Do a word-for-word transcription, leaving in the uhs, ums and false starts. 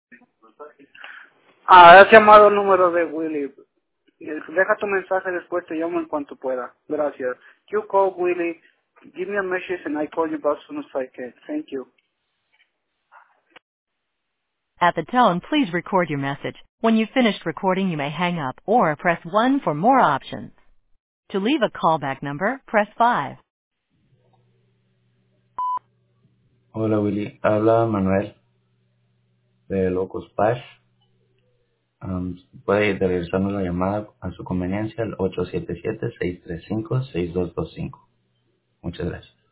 Ah, has llamado al número de Willy. Eh, Deja tu mensaje después, te llamo en cuanto pueda. Gracias. You call Willy. Give me a message and I call you back as soon as I can. Thank you. At the tone, please record your message. When you've finished recording, you may hang up or press one for more options. To leave a callback number, press five. Hola Willy, habla Manuel de Locos Paz. Um, puede regresarnos la llamada a su conveniencia al ocho siete siete, seis tres cinco, seis dos dos cinco. Muchas gracias.